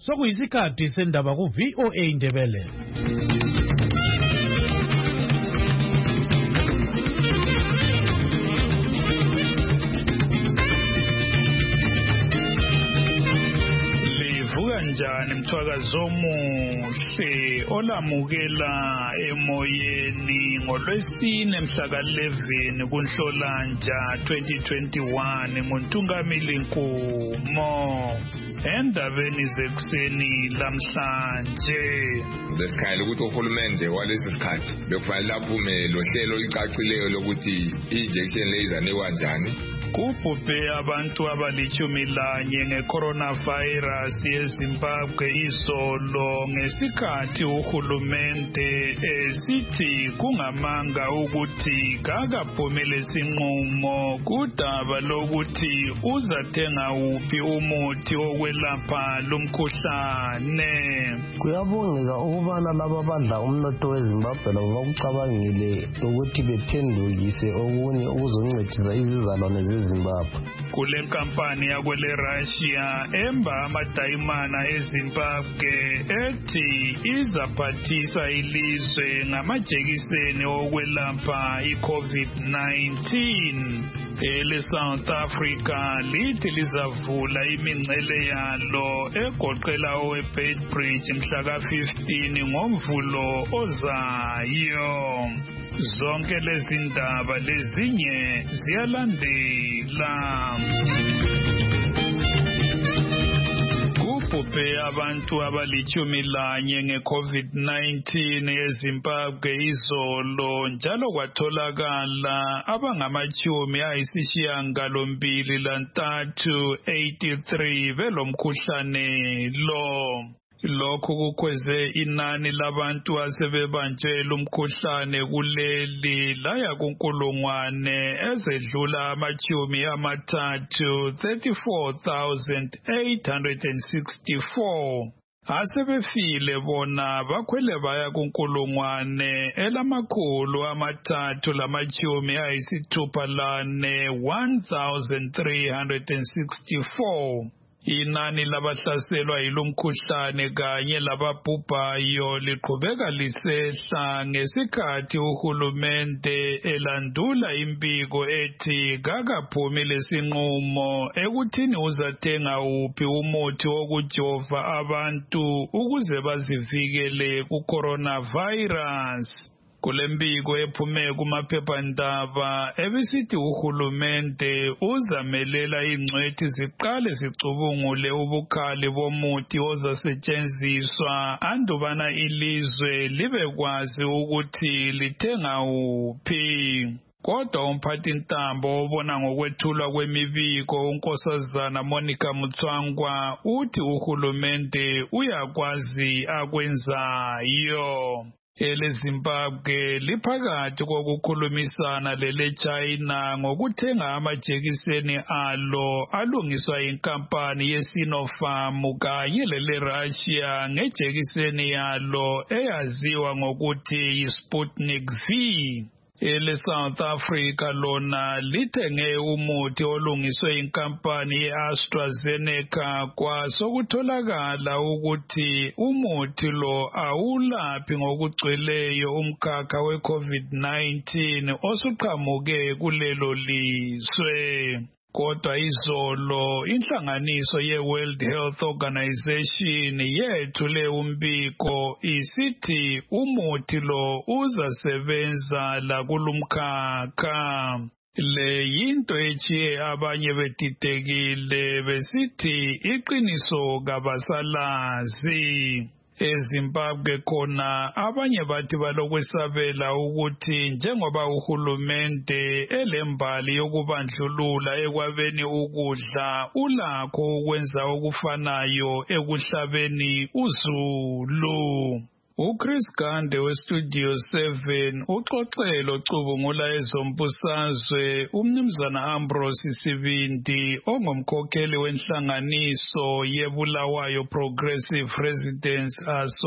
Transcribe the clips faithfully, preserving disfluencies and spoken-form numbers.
Sokuyisikhathi sendaba ku V O A Indebele. Livuka njani mthwakazo omuhle olamukela emoyeni ngolwesine mhla ka eleven kuNhlolanja twenty twenty-one nguNtungamili Nkumo. Endabeni zekuseni lamhlanje lesikhaya ukuthi uhulumende walesi sikhathi bekufanele aphume lo hlelo licacileyo lokuthi i-injection laser nekwanjani. Kubhubhe abantu abalichumi lanye nge-coronavirus eZimbabwe izolo ngesikhathi uhulumende esithi kungamanga ukuthi kakaphumile sinqumo kudaba lokuthi uzathenga uphi umuthi okwelapha lumkhuhlane. Kuyabongeka ukubana laba badla umnotho weZimbabwe labo bakucabangile ukuthi bephendukise okunye ukuzoncedisa izizalwane zeZimbabwe. Kule nkampani yakwele Russia emba amadayimana eZimbabwe ethi izaphathisa ilizwe ngamajekiseni okwelapha i-COVID nineteen. Ele South Africa lithi lizavula imincele yalo egoqela oweBeitbridge mhla ka fifteen ngoMvulo ozayo. Zonke lezi ndaba lezinye ziyalandela. Kubhubhe abantu abalichumi lanye nge-COVID nineteen eZimbabwe izolo njalo kwatholakala abangamachumi ayisishiyagalombili lantathu eighty-three belomkhuhlane lo. Lokhu kukweze inani labantu asebebanjwe lumkhuhlane kuleli laya kunkulungwane ezedlula amachumi amathathu thirty-four thousand eight hundred sixty-four. Asebefile bona bakhwele baya kunkulungwane elamakhulu amathathu lamachumi ayisithupha lane one thousand three hundred sixty-four. Inani labahlaselwa yilomkhuhlane kanye lababhubhayo liqhubeka lisehla ngesikhathi uhulumende elandula impiko ethi kakaphumi lesinqumo ekuthini uzathenga uphi umuthi wokujova abantu ukuze bazivikele ku-coronavirus. Kulembiko ephume kumaphephandaba ebisithi uhulumende uzamelela ingcwethi ziqale zicubungule ubukhali bomuthi ozasetshenziswa andubana ilizwe libe kwazi ukuthi lithenga uphi. Kodwa umphathi ntambo obona ngokwethulwa kwemibiko unkosazana Monica Mutswangwa uthi uhulumende uyakwazi akwenzayo. Ele Zimbabwe liphakathi kokukhulumisana lele China ngokuthenga amajekiseni alo alungiswa inkampani yeSinopharm kanye lele Russia ngejekiseni yalo eyaziwa ngokuthi yiSputnik V. Ele South Africa lona lithenge umuthi olungiswe inkampani ye-AstraZeneca kwasokutholakala ukuthi umuthi lo awulaphi ngokugcweleyo umkhakha we-COVID nineteen osuqhamuke kulelo lizwe. Kodwa izolo inhlanganiso ye-World Health Organization yethule umbiko isithi umuthi lo uzasebenza la kulumkhakha. Le yinto echiye abanye bedidekile besithi iqiniso kabasalazi. eZimbabwe khona abanye bathi balokwesabela ukuthi njengoba uhulumende elembali yokubandlulula ekwabeni ukudla ulakho ukwenza okufanayo ekuhlabeni uzulu. uChris Gande weStudio seven uxoxelo ocubungula ezombusazwe umnumzana Ambrose Sibindi ongumkhokheli wenhlanganiso yeBulawayo Progressive Residents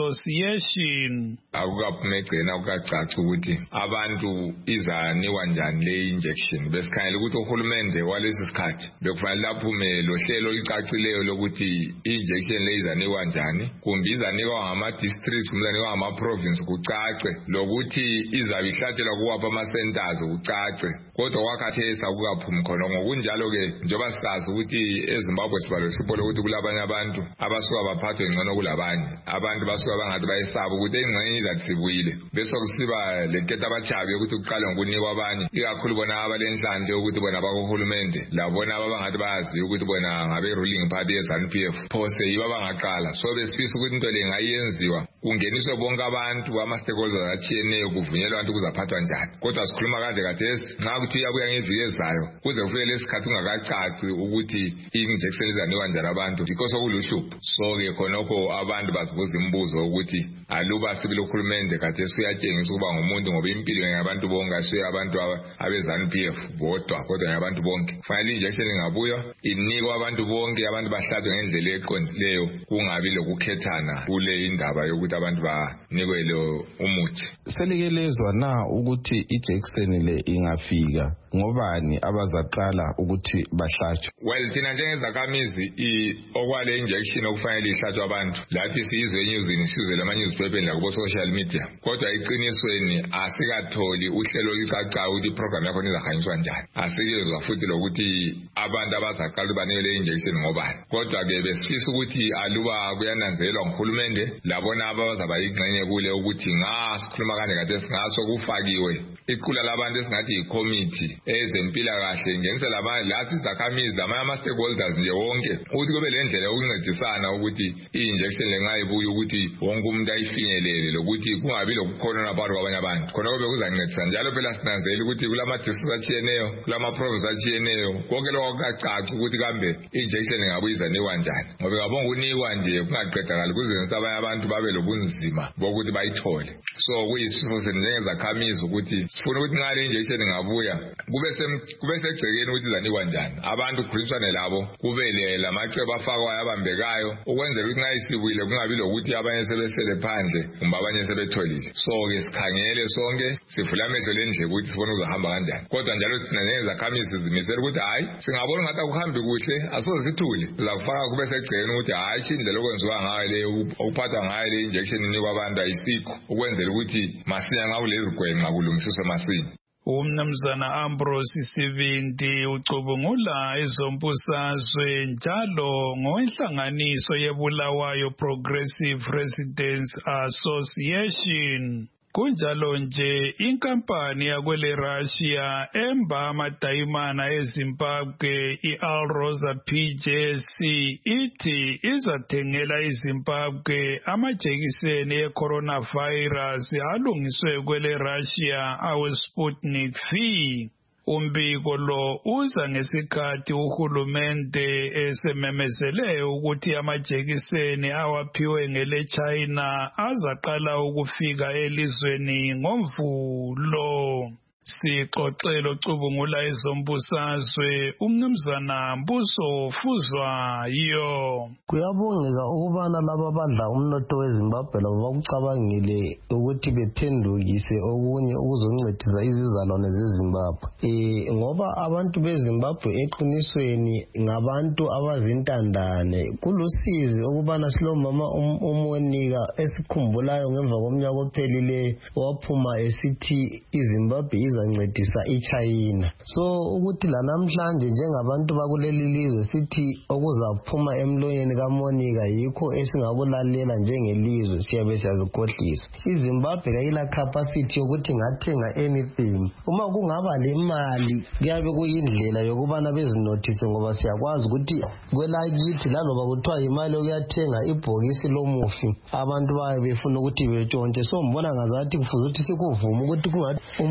Association. Akukaphumegcina ukucaca ukuthi abantu izaniwa njani le injection besikhangela ukuthi uhulumende walesi sikhathi bekufanele laphume lo hlelo licacileyo lokuthi injection le izaniwa njani kumbe izanikwa ngama districts kumbe ngama province kucace lokuthi izabe ihlatshelwa kuwapha ama centers kucace kodwa wakhathesa akukaphumi khona ngokunjalo ke njoba sisazi ukuthi eZimbabwe sibalo sibole ukuthi kulabanye abantu abasuka baphathwe ngcono kulabanye abantu basuka bangathi bayesaba ukuthi engxenye izathi sibuyile bese kusiba lenketho abachabe ukuthi uqala ngokunikwa abanye ikakhulu bona abalenhlanhla ukuthi bona bakuhulumende labona abangathi bayazi ukuthi bona ngabe ruling party yeZANU P F phose yiba bangaqala so besifisa ukuthi into le ngayenziwa kungeniswe bonke abantu ama stakeholders atshiyeneyo kuvunyelwa ukuthi kuzaphathwa njani kodwa sikhuluma kanje kathesi nxa kuthi uyabuya ngeviki ezayo kuze kufike lesikhathi ungakacaci ukuthi injection izanikwa njani abantu because okuluhlupho so ke khonokho abantu bazibuza imibuzo ukuthi aluba sibile uhulumende kathesi uyatshengisa ukuba ngumuntu ngoba impilo yabantu bonke asiyo abantu abeZANU P F bodwa kodwa yabantu bonke kufanele injection ingabuya inikwa abantu bonke abantu bahlatshwe ngendlela eqondileyo kungabi lokukhethana kule indaba yokuthi abantu banikwe lo umuthi. Selikelezwa na ukuthi iJackson le ingafika ngobani abazaqala ukuthi bahlatshwe? Well thina njengezakhamizi okwale injection okufanele ihlatshwe abantu lathi sizwe enyuzini sizwe lama newspaper la kubo social media kodwa iqinisweni asikatholi uhlelo licacayo ukuthi program yakho izahanyiswa njani asikezwa futhi lokuthi abantu abazaqala banikwe le injection ngobani kodwa ke besifisa ukuthi aluba kuyananzelwa nguhulumende labona abazaba yingxenye kule ukuthi nga sikhuluma kanje kade singaso kufakiwe iqula labantu esingathi yicommittee ezempilakahle ngenisela abanye lathi izakhamizi amanye ama stakeholders nje wonke ukuthi kube le ndlela yokuncedisana ukuthi i-injection lengayibuye ukuthi wonke umuntu ayifinyelele lokuthi kungabi lokukhonona phakathi kwabanye abantu khona kube kuzancedisa njalo phela sinanzela ukuthi kulama districts atshiyeneyo kulama provinces atshiyeneyo konke lokho kucaca ukuthi kambe i-injection ingabuye izanikwa njani ngoba ngabonga ukunikwa nje kungaqedakali kuzenza abanye abantu babe lobunzima bokuthi bayithole so kuyisifiso sethu njengezakhamizi ukuthi sifuna ukuthi nxa le injection ingabuya kube kube segcekeni ukuthi izanikwa njani abantu kukhulunyiswane labo kube lamacebo afakwayo abambekayo ukwenzela ukuthi nxa isibuyile kungabi lokuthi abanye sebesele phandle kumbe abanye sebetholile so ke sikhangele sonke sivula amehlo lendle ukuthi sifuna ukuzohamba kanjani kodwa njalo thina njengezakhamizi sizimisela ukuthi hayi singabona ngathi akuhambi kuhle asoze sithule sizakufaka kube segcekeni ukuthi hayi indlela okwenziwa ngayo le ukuphatha ngayo le injection inikwa abantu ayisikho ukwenzela ukuthi masinya nxa kulezigwenxa kulungisiswe masinya. Umnumzana Ambrose Sibindi ucubungula ezombusazwe njalo ngowenhlanganiso yeBulawayo Progressive Residents Association. Kunjalo nje inkampani yakwele Russia emba amadayimana eZimbabwe iAlrosa P J C ithi izathengela iZimbabwe amajekiseni eCoronavirus alungiswe kwele Russia awe Sputnik V. Umbiko lo uza ngesikhathi uhulumende esememezele ukuthi amajekiseni awaphiwe ngele China azaqala ukufika elizweni ngoMvulo. Sixoxelo cubungula ezombusazwe umnumzana Mbuso Fuzwayo. Kuyabongeka ukubana laba badla umnotho weZimbabwe labo bakucabangile ukuthi bephendukise okunye ukuzoncedisa izizalwane zeZimbabwe. Eh ngoba abantu beZimbabwe eqinisweni ngabantu abazintandane kulusizi ukubana silomama uMonika esikhumbulayo ngemva komnyaka ophelileyo waphuma esithi iZimbabwe izancedisa iChina so ukuthi lanamhlanje njengabantu bakuleli lizwe sithi okuzaphuma emlonyeni kaMonika yikho esingakulalela njengelizwe siyabe siyazikhohlisa iZimbabwe kayila capacity yokuthi ngathenga anything uma kungaba lemali kuyabe kuyindlela yokubana bezinothise ngoba siyakwazi ukuthi kwelakithi laloba kuthiwa imali yokuyathenga ibhokisi lomufi abantu baye befuna ukuthi betshontshe so mbona ngazathi kufuze ukuthi sikuvuma ukuthi kungathi umbuzo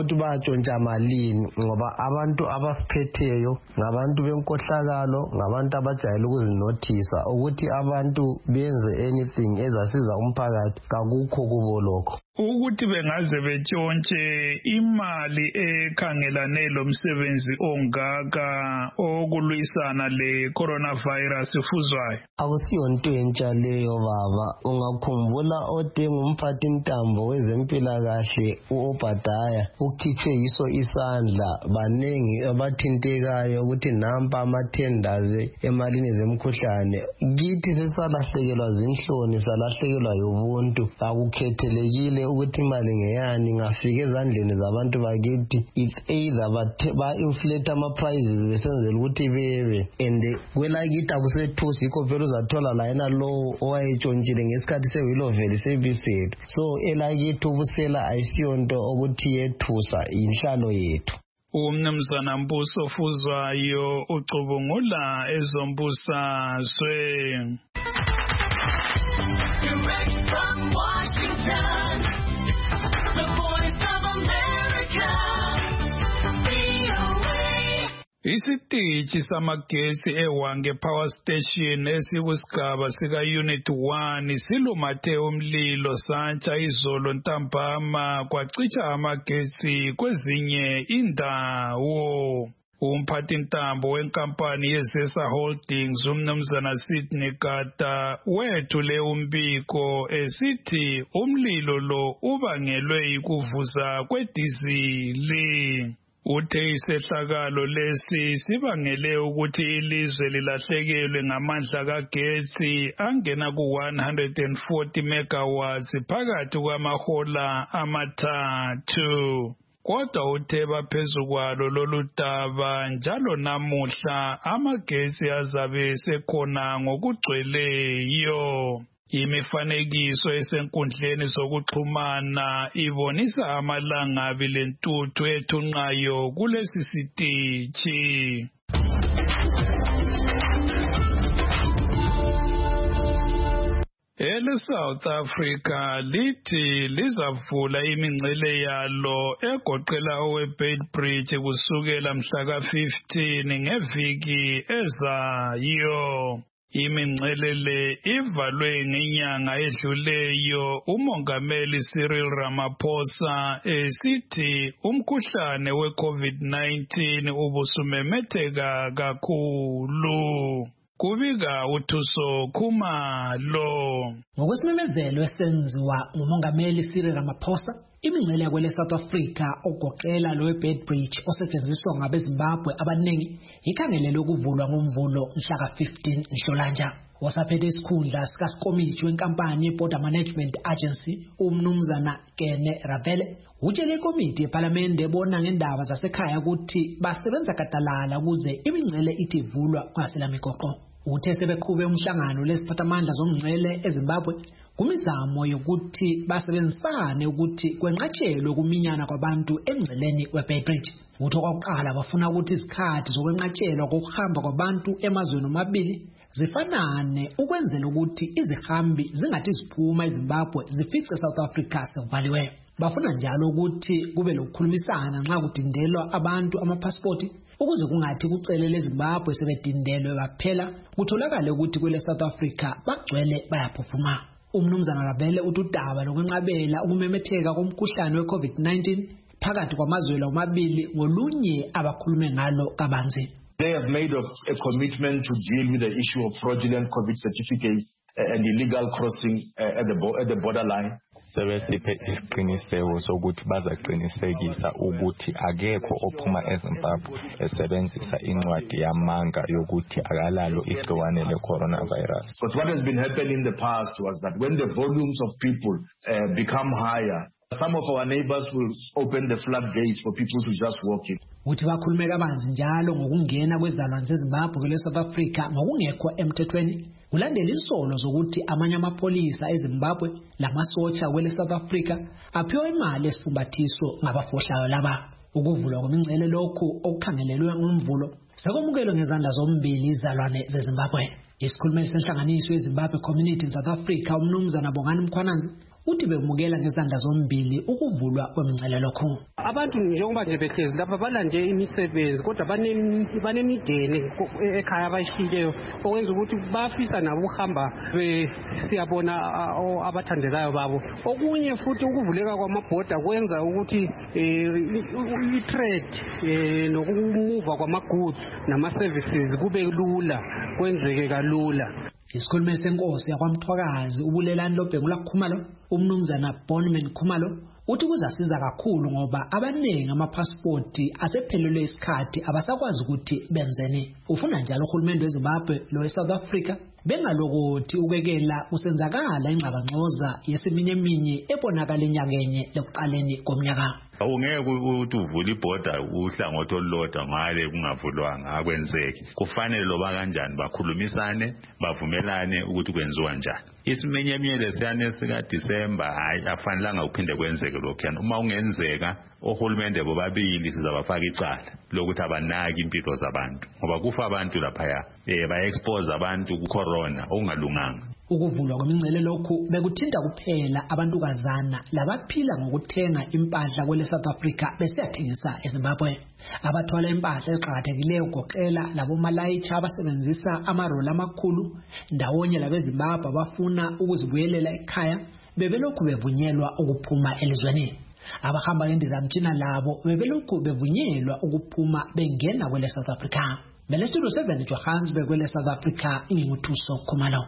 ukuthi bayatshontsha malini ngoba abantu abasiphetheyo ngabantu benkohlakalo, ngabantu abajayele ukuzinothisa ukuthi abantu benze anything ezasiza umphakathi, kakukho kubo lokho. Ukuthi bengaze betshontshe imali ekhangelane lomsebenzi ongaka okulwisana le coronavirus ifuzwayo. Akusiyonto entsha leyo baba. Ungakhumbula otenga umphathi ntambo wezempilakahle uObadaya ukhiphe yiso isandla, baningi abathintekayo ukuthi nampa amathenders emalini zemkhuhlane. Kithi sesalahlekelwa zinhloni, salahlekelwa yobuntu. Akukhethelekile ukuthi imali ngeyani ngafika ezandleni zabantu bakithi. If either ba-inflate ama-prices besenzela ukuthi bebe, and kwelakithi akusethusi yikho vele uzathola la yena lo owayetshontshile ngesikhathi sewilo vele sebisethu. So elakithi ubusela ayisiyonto ukuthi yethusa, inhlalo yethu. Umnumzana Mbuso Fuzwayo ucubungula ezombusazwe. Direct from Washington, the Voice of America, V O A. Isitichi samagesi eWange Power Station esikusigaba sika Unit one silumathe umlilo santsha izolo ntambama kwacicha amagesi kwezinye indawo. Umphathi ntambo wenkampani yeZesa Holdings umnumzana Sydney Kata wethule umbiko esithi umlilo lo ubangelwe yikuvuza kwedizili. Uthe isehlakalo lesi sibangele ukuthi ilizwe lilahlekelwe ngamandla kagesi angena ku one hundred forty megawatts phakathi kwamahola amathathu. Kodwa uthe baphezu kwalo lolu daba njalo namuhla amagesi azabe sekhona ngokugcweleyo. Imifanekiso esenkundleni zokuxhumana ibonisa amalangabi lentuthu ethunqayo kulesi sitichi. Ele South Africa lithi lizavula imingcele yalo egoqela oweBeitbridge kusukela mhla ka fifteen ngeviki ezayo. Imingcele le ivalwe ngenyanga edluleyo umongameli Cyril Ramaphosa esithi umkhuhlane we-COVID nineteen ubusumemetheka kakhulu. Kubika uThuso Khumalo. Ngokwesimemezelo esenziwa ngumongameli Cyril Ramaphosa, imingcele yakwele South Africa ogoqela lo weBeitbridge osetshenziswa ngabeZimbabwe abaningi ikhangelelwe ukuvulwa ngomvulo mhla ka fifteen Nhlolanja. Wasaphethe isikhundla sikasikomitshi wenkampani yeBorder Management Agency umnumzana Kene Ravele utshele ikomiti yePhalamende ebona ngendaba zasekhaya ukuthi basebenza gadalala ukuze imingcele ithi ivulwa ngasela migoqo. Uthe sebeqhube umhlangano lesiphathamandla zomngcele eZimbabwe kumizamo yokuthi basebenzisane ukuthi kwenqatshelwe ukuminyana kwabantu emngceleni weBeitbridge. Utho kwakuqala bafuna ukuthi izikhathi zokwenqatshelwa kokuhamba kwabantu emazweni omabili zifanane ukwenzela ukuthi izihambi zingathi ziphuma eZimbabwe zifice South Africa sevaliwe. Bafuna njalo ukuthi kube lokukhulumisana nxa kudindelwa abantu amapassport ukuze kungathi kucelele eZimbabwe sebedindelwe baphela kutholakale ukuthi kwele South Africa bagcwele bayaphuphuma. Umnumzana Rabele utudaba lokwenqabela ukumemetheka komkhuhlane weCovid nineteen phakathi kwamazwe omabili ngolunye abakhulume ngalo kabanzi. They have made a, a commitment to deal with the issue of fraudulent COVID certificates and illegal crossing uh, at the bo at the borderline. Sebesiphe isiqiniseko sokuthi bazaqinisekisa ukuthi akekho ophuma eZimbabwe esebenzisa incwadi yamanga yokuthi akalalo igciwane le-coronavirus. But what has been happening in the past was that when the volumes of people uh, become higher, some of our neighbors will open the floodgates for people to just walk in. Uthi bakhulume kabanzi njalo ngokungena kwezalwane zeZimbabwe kwele South Africa ngokungekho emthethweni. Kulandela insolo zokuthi amanye amapolisa eZimbabwe lamasotsha kwele South Africa aphiwa imali esifumbathiso ngabafohlayo laba. Ukuvulwa kwemingcele lokhu okukhangelelwe ngomvulo sekomukelwe ngezandla zombili izalwane zeZimbabwe. Isikhulumeli senhlanganiso yeZimbabwe Community in South Africa umnumzana Bongani Mkhwananzi uthi bemukela ngezandla zombili ukuvulwa kwemingcele lokho. Abantu njengoba nje behlezi lapha balande imisebenzi kodwa banemideni ekhaya abayishiyeyo okwenza ukuthi bafisa nabo ukuhamba siyabona abathandekayo babo. Okunye futhi ukuvuleka kwamabhoda kwenza ukuthi i-trade nokumuva kwamagoods nama-services kube lula, kwenzeke kalula. Isikhulumeli senkosi yakwaMthwakazi uBulelani Lobhengula Khumalo, umnumzana Bonman Khumalo, uthi kuzasiza kakhulu ngoba abaningi amapasipoti asephelelwe isikhathi abasakwazi ukuthi benzeni. Ufuna njalo uhulumende weZimbabwe lo weSouth Africa bengalokothi ukekela usenzakala ingxabangxoza yesiminyeminya ebonakala enyakenye lokuqaleni komnyaka. Awungeke ukuthi uvule ibhoda uhlangothi olulodwa ngale kungavulwanga akwenzeki. Kufanele loba kanjani bakhulumisane bavumelane ukuthi kwenziwa njani. Isimenyemiyele siyane sika December hayi afanelanga uphinde kwenzeke lokho. Uma ungenzeka ohulumende bobabili sizabafaka icala lokuthi abanaki impilo zabantu ngoba kufa abantu lapha eh ba expose abantu ku corona okungalunganga. Ukuvulwa kwemingcele lokhu bekuthinta kuphela abantukazana labaphila ngokuthenga impahla kwele South Africa besiyathengisa eZimbabwe. Abathwala impahla eqhakathekileyo goqela labo malayicha abasebenzisa amaroli amakhulu ndawonye labeZimbabwe abafuna ukuzibuyelela ekhaya bebelokhu bevunyelwa ukuphuma elizweni. Abahamba ngendizamtshina labo bebelokhu bevunyelwa ukuphuma bengena kwele South Africa. Mele Studio seven Johannesburg kwele South Africa inguthuso Khumalo.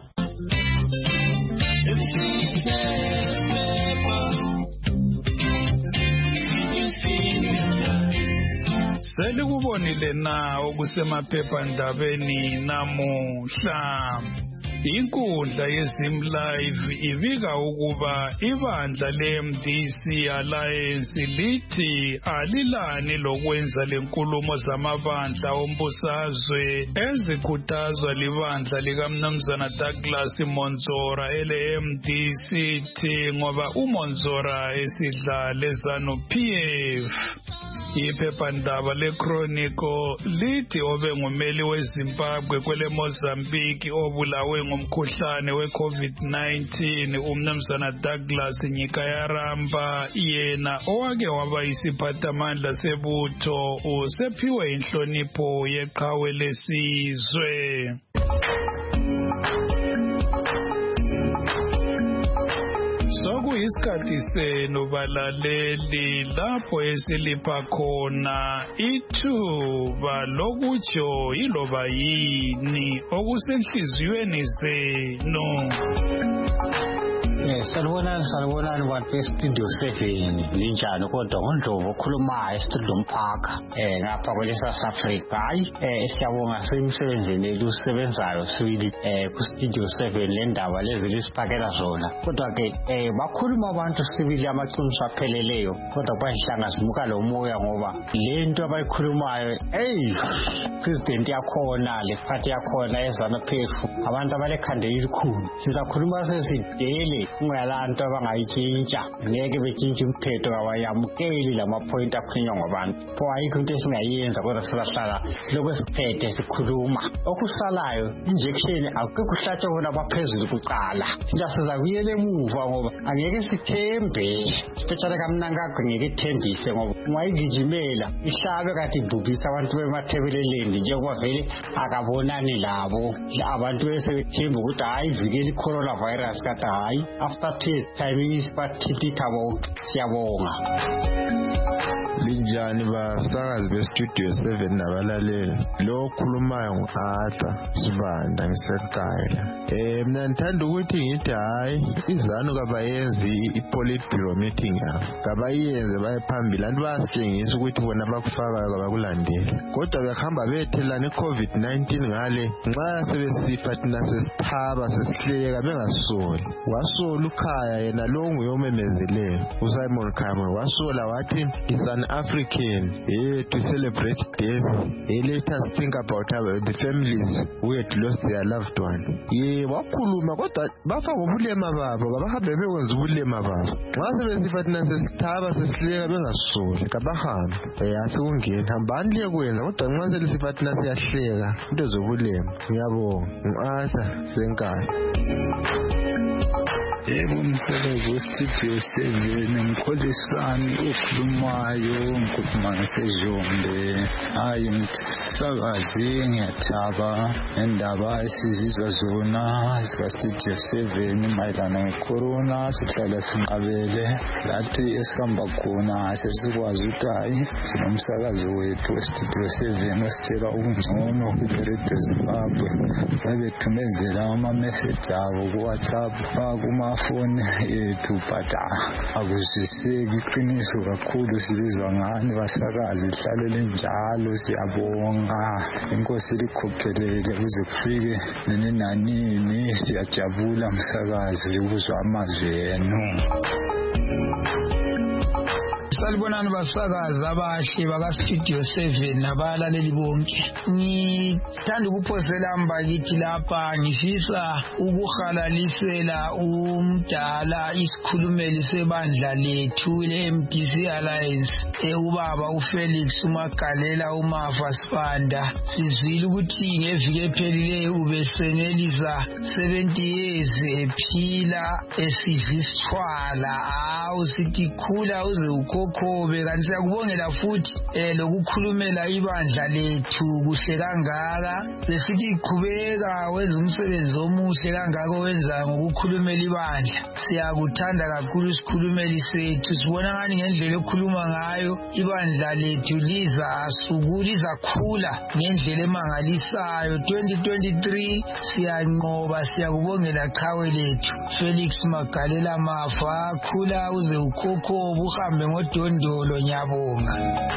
Selikubonile na okusemaphephandabeni namuhla. Inkundla yeZim Live ibika ukuba ibandla le-M D C Alliance lithi alilani lokwenza lenkulumo zamabandla ombusazwe ezikhuthazwa libandla likaMnumzana Douglas Monzora ele-M D C T ngoba uMonzora esidlale ZANU-P F. Iphephandaba leChronicle lithi obengumeli weZimbabwe kwele Mozambique obulawe ngumkhuhlane we-COVID nineteen uMnumzana Douglas Nyikayaramba yena owake waba isiphathamandla sebutho usephiwe inhlonipho yeqhawe lesizwe. Sokuyisikhathi senu balaleli lapho esilipha khona ithuba lokutsho iloba yini okusenhliziyweni zenu. Yes, sanibonani sanibonani bantu bestudio seven linjani kodwa ngoNdlovu okhulumayo eStudlum Park eh ngapha kwele South Africa. Hayi eh siyabonga semsebenzini elusebenzayo sibili eh ku Studio seven le ndaba lezi lisiphakela zona. Kodwa ke eh bakhuluma abantu sibili amaqiniso apheleleyo kodwa bayihlanga simuka lo moya ngoba lento abayikhulumayo hey president yakhona le party yakhona eZANU-P F abantu abalekhande elikhulu sizakhuluma sesidele ungalanto abangayitshintsha ngeke betshintshe umthetho awayamukeli lamapoint akhulunywa ngabantu pho ayikho into esingayenza kodwa sizahlala lokwesiphethe sikhuluma okusalayo injection akukuhlatshwa bona abaphezulu kuqala siyasiza kuyele emuva ngoba angeke sithembe especially kamnangagwe ngeke thembise ngoba ungayigijimela ihlabe kathi ibhubhisa abantu bemathebeleleni njengoba vele akabonani labo abantu besethemba ukuthi hayi ivikela icorona virus kade hayi after test timing is bathithabo siyabonga. Linjani basakazi beStudio seven nabalaleli lo khulumayo nguArthur Sivanda ngisekhaya. Eh mina ngithanda ukuthi ngithi hayi iZANU kabayenzi iPolitburo meeting yabo kabayenze baye phambili abantu basitshengisa ukuthi bona bakufakayo kabakulandela kodwa behamba bethelana iCovid nineteen ngale nxa sebesifa thina sesithaba sesihleka bengasoli wasola ukhaya yena lo nguyomemezeleyo uSimon Khamwe wasola wathi iZANU African eh to celebrate death eh let us think about our, the families who had lost their loved one. Ye wakhuluma kodwa bafa ngobulema babo kabahambe bekwenza ubulema babo nxa sebesifa thina sesithaba sesihleka bengasoli kabahambe eh asikungena hambani liye kwenza kodwa nxa selisifa thina siyahleka into zobulema. Ngiyabonga uArthur Senkaya. Yebo, umsebenzi we-Studio seven ngikholisani okhulumayo ngikhuluma ngasejombe. Hayi umsakazi ngiyathaba ngendaba esizizwa zona zika-Studio seven mayelana ngecorona sihlala sinqabele lathi esihamba khona sesikwazi ukuthi hayi sinomsakazi wethu we-Studio seven ositshela ukungcono kwi-Radio Zimbabwe. Babethumezela ama-message abo ku-WhatsApp kumafoni ethu but akuzwiseki iqiniso kakhulu sibizwa ngani basakazi hlalele njalo siyabonga inkosi likhokhelele kuze kufike nini nanini siyajabula msakazi ukuzwa amazwi enu. Salibonani basakazi abahle baka-Studio seven nabalaleli bonke. Ngithanda ukuphosela mbakithi lapha ngifisa ukuhalalisela umdala isikhulumeli sebandla lethu le-M D C Alliance ubaba uFelix uMagalela uMafa Sibanda. Sizwile ukuthi ngeviki ephelileyo ubesenelisa seventy years ephila esizisithwala. Hawu sithi khula uze ukho khobe kanti siyakubongela futhi eh lokukhulumela ibandla lethu kuhle kangaka. Besithi iqhubeka wenza umsebenzi omuhle kangaka wenza ngokukhulumela ibandla. Siyakuthanda kakhulu isikhulumeli sethu. Sibona ngani ngendlela ekhuluma ngayo ibandla lethu liza asukula izakhula ngendlela emangalisayo. twenty twenty-three siyanqoba siyakubongela qhawe lethu Felix Magalela Mafa. Khula uze ukhokhobe uhambe ngodondolo nyabonga.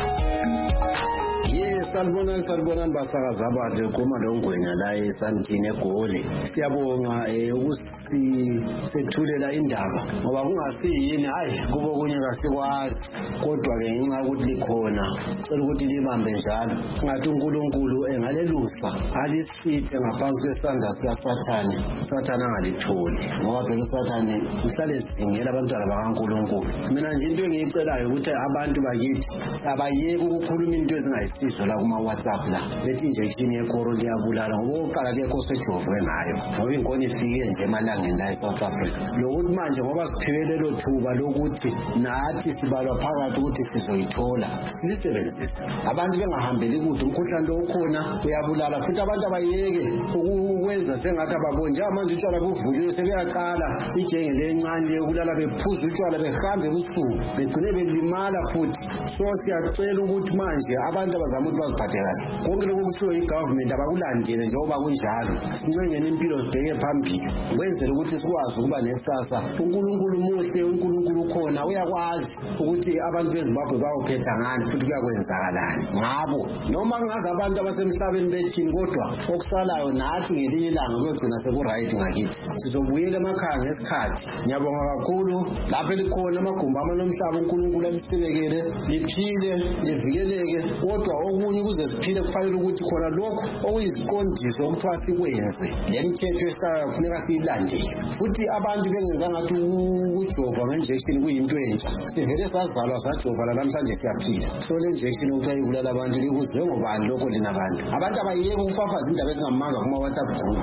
Yes, salibonani salibonani basakazi abahle khoma lo ngwenya la eSandton eGoli. Siyabonga ukuthi sethulela indaba ngoba kungasiyini hayi kubo kunye kasikwazi kodwa ke ngenxa ukuthi likhona sicela ukuthi libambe njalo ngathi uNkulunkulu engalelusa alisithe ngaphansi kwesandla sikaSathane. Sathane angalitholi ngoba phela uSathane uhlale singela abantwana bakaNkulunkulu. Mina nje into engiyicelayo ukuthi abantu bakithi abayeke ukukhuluma into ezingayisizo la kuma WhatsApp la lethi injection yecorona iyabulala ngoba uqala lekho sejovwe ngayo ngoba inkoni ifike nje emalangeni la eSouth Africa. Lokuthi manje ngoba siphiwe lelo thuba lokuthi nathi sibalwa phakathi ukuthi sizoyithola silisebenzise. Abantu bengahambeli ukuthi umkhuhlane lo ukhona uyabulala futhi abantu abayeke ukwenza sengathi ababoni njengamanje utshwala buvuliwe sebeyaqala ijenge lencane yokulala bephuza utshwala behambe usuku begcine belimala futhi. So siyacela ukuthi manje abantu abazama ukuthi baziphathe kahle konke lokho kushiwo igovernment abakulandele njengoba kunjalo. Sincengene impilo sibheke phambili wenzele ukuthi sikwazi ukuba nesasa. uNkulunkulu muhle, uNkulunkulu khona uyakwazi ukuthi abantu beZimbabwe bayophetha ngani futhi kuyakwenzakalani ngabo noma ngazi abantu abasemhlabeni bethini kodwa okusalayo nathi ngelinye ilanga kuyogcina sekuright ngakithi. Sizobuyela emakhaya ngesikhathi. Ngiyabonga kakhulu lapho likhona amagumbi amanomhlaba uNkulunkulu alisibekele liphile livikeleke kodwa okunye kuze siphile kufanele ukuthi khona lokho okuyiziqondiso okuthiwa sikwenze. Le mithetho esaya kufuneka siyilandele futhi abantu bengenza ngathi ukujova ngenjection kuyinto entsha. Sivele sazalwa sajova namhlanje siyaphila. So le injection ukuthiwa ibulala abantu likuze ngobani lokho lina abantu abantu abayeke ukufafaza indaba ezingamanga kuma WhatsApp group.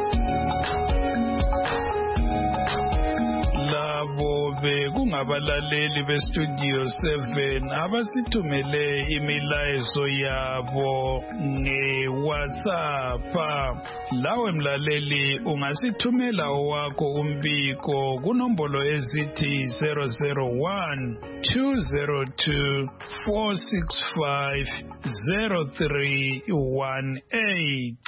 Labo bekungabalaleli beStudio seven abasithumele imilayezo yabo ngeWhatsApp. Lawe mlaleli ungasithumela owakho umbiko kunombolo ezithi zero zero one two zero two four six five zero three one eight.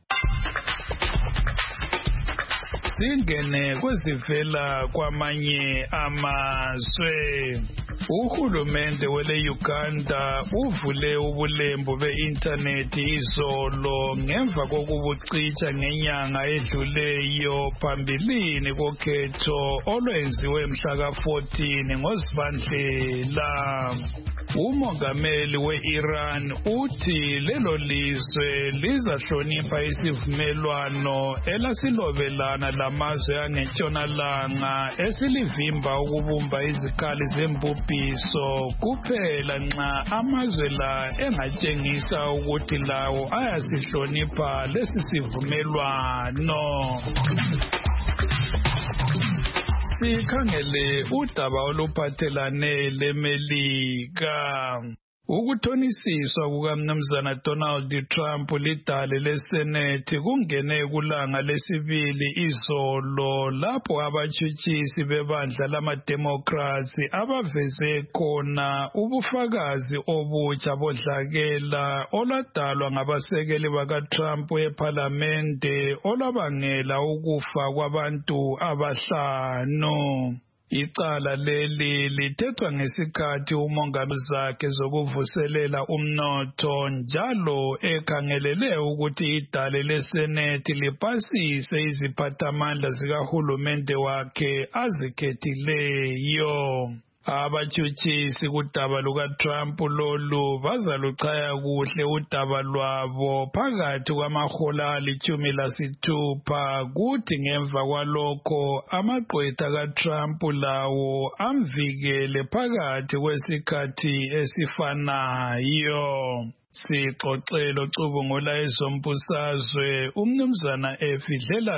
Singene kwezivela kwamanye amazwe. Uhulumende wele Uganda uvule ubulembu be-internet izolo ngemva kokubucicha ngenyanga edluleyo phambilini kokhetho olwenziwe mhla ka fourteen ngoZibandlela. Umongameli we-Iran uthi lelo lizwe lizahlonipha isivumelwano elasilobelana lamazwe angentshonalanga esilivimba ukubumba izikhali zembubhiso kuphela nxa amazwe la engatshengisa ukuthi lawo ayasihlonipha lesi sivumelwano. sikhangele udaba oluphathelane leMelika. Ukuthonisiswa kukaMnumzana Donald Trump lidale leSenate kungene kulanga lesibili izolo lapho abatshutshisi bebandla lama-Democrats abaveze khona ubufakazi obutsha bodlakela olwadalwa ngabasekeli bakaTrump ePhalamende olwabangela ukufa kwabantu abahlanu. Icala leli lithethwa ngesikhathi umongameli zakhe zokuvuselela umnotho njalo ekhangelele ukuthi idale leSenate lipasise iziphathamandla zikahulumende wakhe azikhethileyo. Abatshutshisi kudaba lukaTrump lolu bazaluchaya kuhle udaba lwabo phakathi kwamahola alitshumi lasithupha kuthi ngemva kwalokho amagqwetha kaTrump lawo amvikele phakathi kwesikhathi esifanayo. Sixoxelo cubungula ezombusazwe umnumzana Efidlela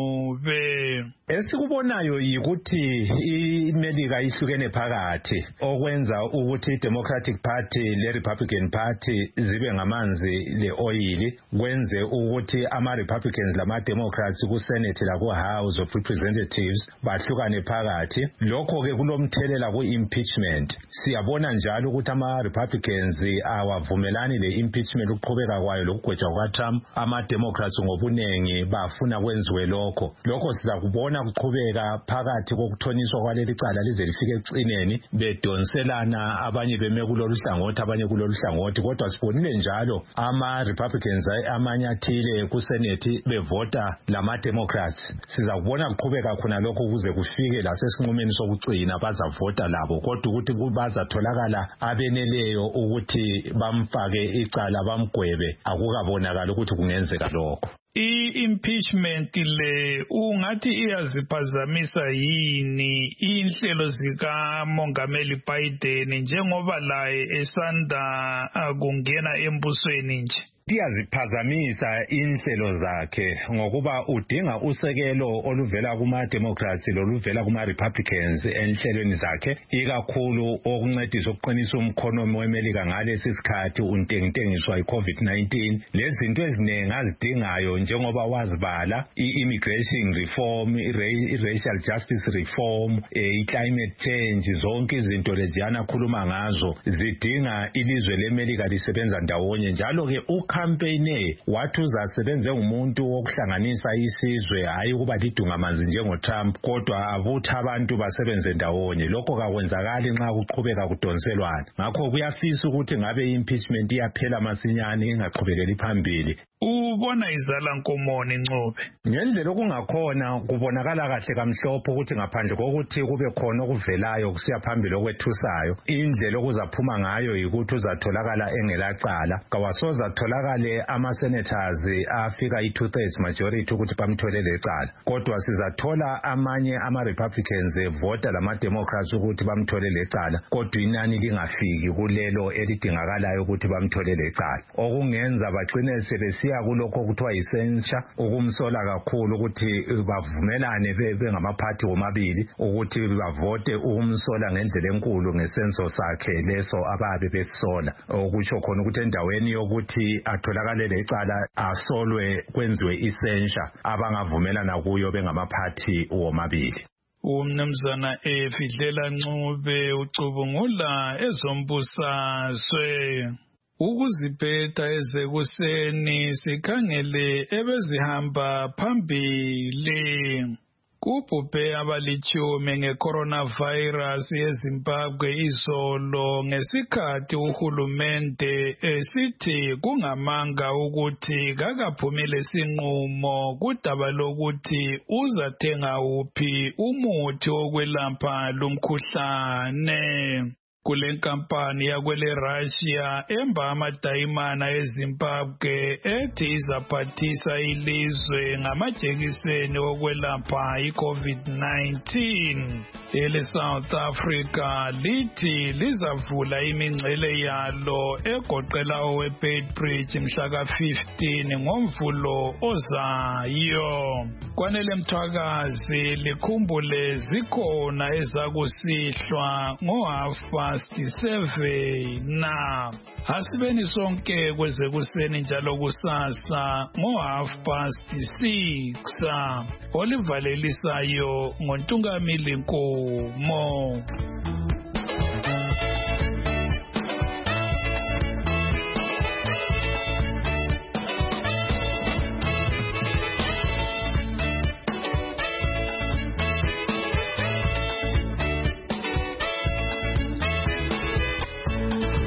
Ncube. Esikubonayo yikuthi iMelika ihlukene phakathi okwenza ukuthi iDemocratic Party leRepublican Party zibe ngamanzi leoil kwenze ukuthi ama-Republicans lama-Democrats kuSenate laku-House of Representatives bahlukane phakathi. Lokho-ke kulomthelela ku-impeachment. Siyabona njalo ukuthi ama-Republicans awavumelani le-impeachment ukuqhubeka kwayo lokugwetshwa kukaTrump. Ama-Democrats ngobunengi bafuna kwenziwe lokho. Lokho sizakubona kuqhubeka phakathi kokuthoniswa kwaleli cala lize lifike ekucineni bedonselana abanye beme kulolu hlangothi abanye kulolu hlangothi. Kodwa sibonile njalo ama-Republicans amanye athile kuSenate bevota lama-Democrats. Sizakubona kuqhubeka khona lokho ukuze kufike lasesinqumeni sokugcina bazavota labo kodwa ukuthi bazatholakala abeneleyo ukuthi bamfake icala bamgwebe akukabonakala ukuthi kungenzeka lokho. I-impeachment le ungathi iyaziphazamisa yini inhlelo zikamongameli Biden njengoba laye esanda kungena embusweni nje? Iyaziphazamisa inhlelo zakhe ngokuba udinga usekelo oluvela kuma-Democrats loluvela kuma-Republicans enhlelweni zakhe ikakhulu okuncedisa ukuqinisa umkhonomi weMelika ngalesi sikhathi untengintengiswa i-COVID nineteen. Lezi zinto eziningi azidingayo njengoba wazibala i-immigration reform, i-racial justice reform, i-climate change, zonke izinto leziyana akhuluma ngazo zidinga ilizwe leMelika lisebenza ndawonye. Njalo-ke campaign wathi uzasebenze ngumuntu wokuhlanganisa isizwe hayi ukuba lidungamanzi njengoTrump kodwa abuthi abantu basebenze ndawonye. Lokho kakwenzakali nxa kuqhubeka kudonselwana. Ngakho kuyafisa ukuthi ngabe impeachment iyaphela masinyane ingaqhubekeli phambili. Ubona izala nkomoni Ncube. Ngendlela okungakhona kubonakala kahle kamhlophe ukuthi ngaphandle kokuthi kube khona okuvelayo kusiya phambili okwethusayo indlela okuzaphuma ngayo yikuthi uzatholakala engelacala. Kawasoza tholakale ama-senators afika i-two thirds majority ukuthi bamthole lecala. Kodwa sizathola amanye ama-Republicans vota lama-Democrats ukuthi bamthole lecala kodwa inani lingafiki kulelo elidingakalayo ukuthi bamthole lecala. Okungenza bagcine sebesiya kulokho okuthiwa yisensha ukumsola kakhulu ukuthi bavumelane bengamaphathi womabili ukuthi bavote ukumsola ngendlela enkulu ngesenzo sakhe leso ababe besola. Okusho khona ukuthi endaweni yokuthi atholakale lecala asolwe kwenziwe isensha abangavumelana kuyo bengamaphathi womabili. Umnumzana Efidlela Ncube ucubungula ezombusazwe. Ukuziphetha ezekuseni sikhangele ebezihamba phambili. Kubhubhe abalitshumi nge-coronavirus eZimbabwe izolo ngesikhathi uhulumende esithi kungamanga ukuthi kakaphumile isinqumo kudaba lokuthi uzathenga uphi umuthi wokwelapha lumkhuhlane. Kule nkampani yakwele Russia emba amadayimana eZimbabwe ethi izaphathisa ilizwe ngamajekiseni okwelapha i-COVID nineteen. Ele South Africa lithi lizavula imingcele yalo egoqela oweBedbridge mhla ka fifteen ngoMvulo ozayo. kwanele Mthwakazi likhumbule zikhona ezakusihlwa ngo half past seven na asibeni sonke kweze kuseni njalo kusasa ngo half past six olivalelisayo ngoNtungamili Nkomo.